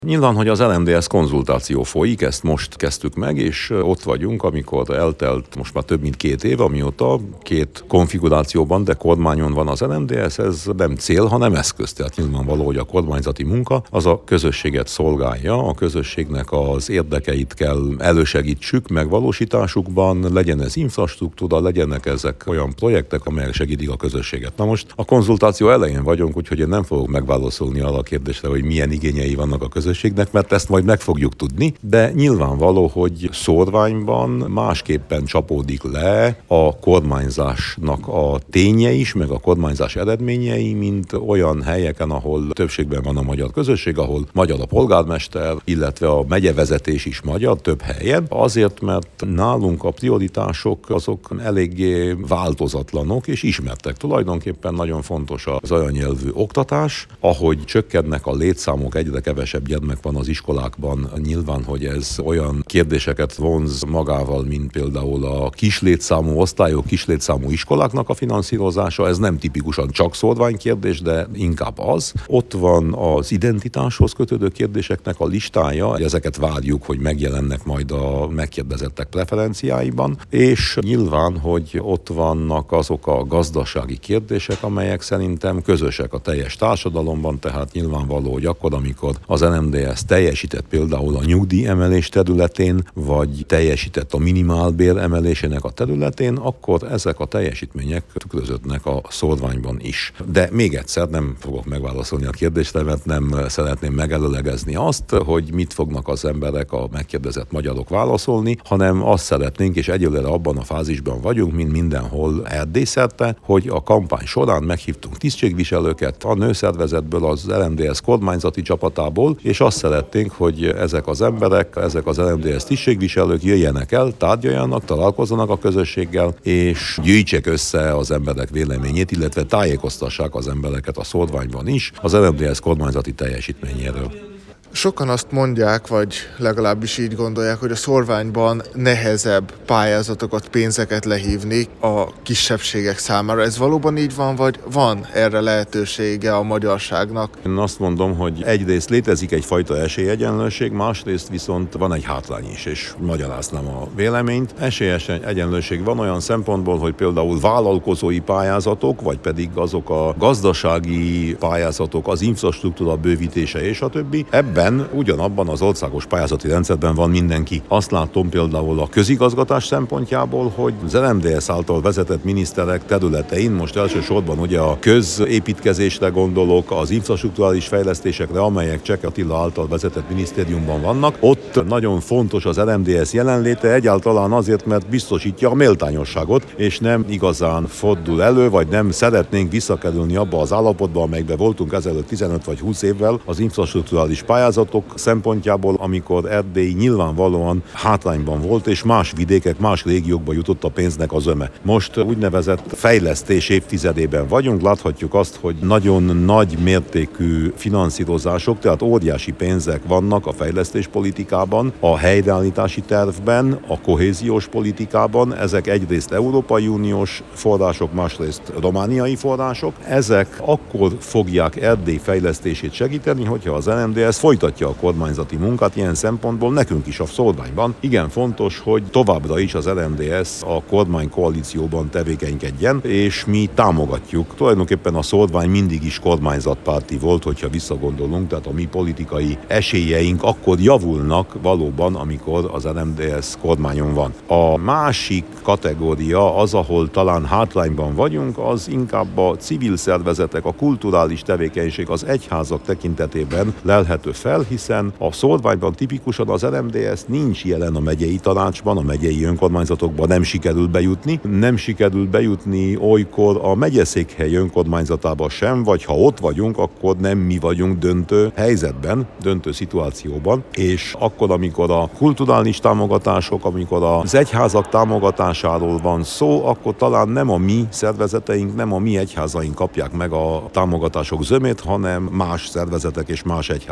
Nyilván, hogy az LMDS konzultáció folyik, ezt most kezdtük meg, és ott vagyunk, amikor eltelt most már több mint 2 év, amióta 2 konfigurációban, de kormányon van az LMDS, ez nem cél, hanem eszköz. Tehát nyilvánvaló, hogy a kormányzati munka az a közösséget szolgálja, a közösségnek az érdekeit kell elősegítsük megvalósításukban, legyen ez infrastruktúra, legyenek ezek olyan projektek, amelyek segítik a közösséget. Na most a konzultáció elején vagyunk, úgyhogy én nem fogok megválaszolni arra a kérdésre, hogy milyen igényei vannak a közösségnek, mert ezt majd meg fogjuk tudni, de nyilvánvaló, hogy szórványban másképpen csapódik le a kormányzásnak a ténye is, meg a kormányzás eredményei, mint olyan helyeken, ahol többségben van a magyar közösség, ahol magyar a polgármester, illetve a megyevezetés is magyar több helyen, azért, mert nálunk a prioritások azok eléggé változatlanok és ismertek. Tulajdonképpen nagyon fontos az anyanyelvű oktatás, ahogy csökkennek a létszámok, egyre kevesebb gyermek van az iskolákban, nyilván, hogy ez olyan kérdéseket vonz magával, mint például a kislétszámú osztályok, kislétszámú iskoláknak a finanszírozása, ez nem tipikusan csak szórványkérdés, de inkább az. Ott van az identitáshoz kötődő kérdéseknek a listája, ezeket várjuk, hogy megjelennek majd a megkérdezettek preferenciáiban, és nyilván, hogy ott vannak azok a gazdasági kérdések, amelyek szerintem közösek a teljes társadalomban, tehát nyilvánvaló, hogy akkor, amikor az LMDS teljesített például a nyugdíjemelés területén, vagy teljesített a minimálbér emelésének a területén, akkor ezek a teljesítmények tükröződnek a szórványban is. De még egyszer nem fogok megválaszolni a kérdésre, mert nem szeretném megelőlegezni azt, hogy mit fognak az emberek, a megkérdezett magyarok válaszolni, hanem azt szeretnénk, és egyelőre abban a fázisban vagyunk, mint mindenhol Erdélyszerte, hogy a kampány során meghívtunk tisztségviselőket a nőszervezetből, az LMDS kormányzati csapatából, és azt szeretnénk, hogy ezek az emberek, ezek az LMDS tisztségviselők jöjjenek el, tárgyaljanak, találkozzanak a közösséggel, és gyűjtsék össze az emberek véleményét, illetve tájékoztassák az embereket a szórványban is az LMDS kormányzati teljesítményéről. Sokan azt mondják, vagy legalábbis így gondolják, hogy a szórványban nehezebb pályázatokat, pénzeket lehívni a kisebbségek számára. Ez valóban így van, vagy van erre lehetősége a magyarságnak? Én azt mondom, hogy egyrészt létezik egyfajta esélyegyenlőség, másrészt viszont van egy hátrány is, és magyaráznám a véleményt. Esélyegyenlőség van olyan szempontból, hogy például vállalkozói pályázatok, vagy pedig azok a gazdasági pályázatok, az infrastruktúra bővítése és a többi. Ebben ugyanabban az országos pályázati rendszerben van mindenki. Azt látom például a közigazgatás szempontjából, hogy az LMDS által vezetett miniszterek területein, most elsősorban ugye a középítkezésre gondolok, az infrastrukturális fejlesztésekre, amelyek Csek Attila által vezetett minisztériumban vannak, ott nagyon fontos az LMDS jelenléte, egyáltalán azért, mert biztosítja a méltányosságot, és nem igazán fordul elő, vagy nem szeretnénk visszakerülni abba az állapotba, amelyben voltunk ezelőtt 15 vagy 20 évvel az infrastrukturális pályázatok szempontjából, amikor Erdély nyilvánvalóan hátrányban volt, és más vidékek, más régiókba jutott a pénznek az öme. Most úgynevezett fejlesztés évtizedében vagyunk, láthatjuk azt, hogy nagyon nagy mértékű finanszírozások, tehát óriási pénzek vannak a fejlesztéspolitikában, a helyreállítási tervben, a kohéziós politikában, ezek egyrészt Európai Uniós források, másrészt romániai források. Ezek akkor fogják Erdély fejlesztését segíteni, hogyha az LMDS folytatja a kormányzati munkát, ilyen szempontból nekünk is a szórványban. Igen fontos, hogy továbbra is az LMDS a kormánykoalícióban tevékenykedjen, és mi támogatjuk. Tulajdonképpen a szórvány mindig is kormányzatpárti volt, hogyha visszagondolunk, tehát a mi politikai esélyeink akkor javulnak valóban, amikor az LMDS kormányon van. A másik kategória az, ahol talán hátrányban vagyunk, az inkább a civil szervezetek, a kulturális tevékenység, az egyházak tekintetében lelhető fel, hiszen a szórványban tipikusan az LMDS nincs jelen a megyei tanácsban, a megyei önkormányzatokban nem sikerül bejutni. Nem sikerül bejutni olykor a megyeszékhely önkormányzatába sem, vagy ha ott vagyunk, akkor nem mi vagyunk döntő helyzetben, döntő szituációban, és akkor, amikor a kulturális támogatások, amikor az egyházak támogatásáról van szó, akkor talán nem a mi szervezeteink, nem a mi egyházaink kapják meg a támogatások zömét, hanem más szervezetek és más egyházak.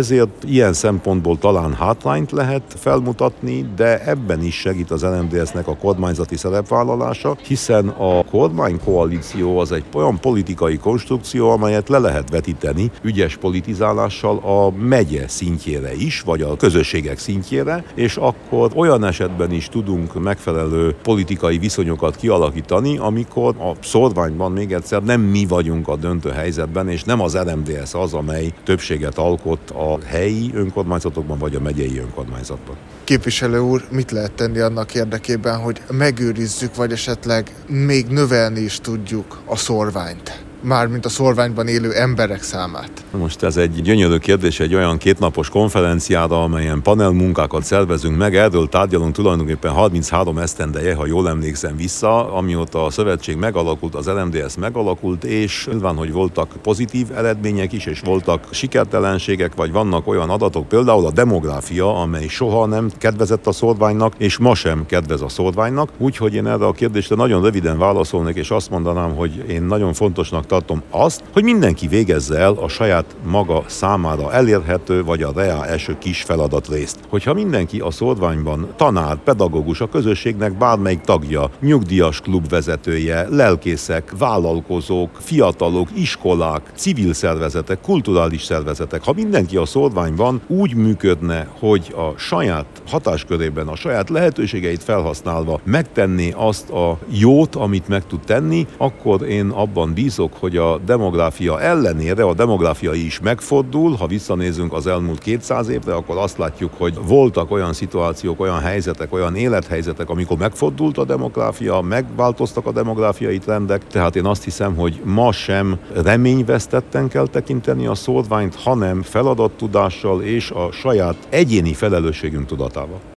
Ezért ilyen szempontból talán hátrányt lehet felmutatni, de ebben is segít az LMDS-nek a kormányzati szerepvállalása, hiszen a kormánykoalíció az egy olyan politikai konstrukció, amelyet le lehet vetíteni ügyes politizálással a megye szintjére is, vagy a közösségek szintjére, és akkor olyan esetben is tudunk megfelelő politikai viszonyokat kialakítani, amikor a szórványban még egyszer nem mi vagyunk a döntő helyzetben, és nem az LMDS az, amely többséget alkot a helyi önkormányzatokban vagy a megyei önkormányzatban. Képviselő úr, mit lehet tenni annak érdekében, hogy megőrizzük, vagy esetleg még növelni is tudjuk a szórványt? Mármint a szórványban élő emberek számát. Most ez egy gyönyörű kérdés, egy olyan 2 napos konferenciára, amelyen panelmunkákat szervezünk meg, erről tárgyalunk tulajdonképpen 33 esztendeje, ha jól emlékszem vissza, amióta a szövetség megalakult, az LMDS megalakult, és nyilván, hogy voltak pozitív eredmények is, és voltak sikertelenségek, vagy vannak olyan adatok, például a demográfia, amely soha nem kedvezett a szórványnak, és ma sem kedvez a szórványnak, úgyhogy én erre a kérdésre nagyon röviden válaszolnék, és azt mondanám, hogy én nagyon fontosnak tartom azt, hogy mindenki végezze el a saját maga számára elérhető, vagy a reál eső kis feladatrészt. Hogyha mindenki a szórványban tanár, pedagógus, a közösségnek bármelyik tagja, nyugdíjas klubvezetője, lelkészek, vállalkozók, fiatalok, iskolák, civil szervezetek, kulturális szervezetek, ha mindenki a szórványban úgy működne, hogy a saját hatáskörében, a saját lehetőségeit felhasználva megtenné azt a jót, amit meg tud tenni, akkor én abban bízok, hogy a demográfia ellenére a demográfia is megfordul. Ha visszanézünk az elmúlt 200 évre, akkor azt látjuk, hogy voltak olyan szituációk, olyan helyzetek, olyan élethelyzetek, amikor megfordult a demográfia, megváltoztak a demográfiai trendek, tehát én azt hiszem, hogy ma sem reményvesztetten kell tekinteni a szórványt, hanem feladattudással és a saját egyéni felelősségünk tudatával.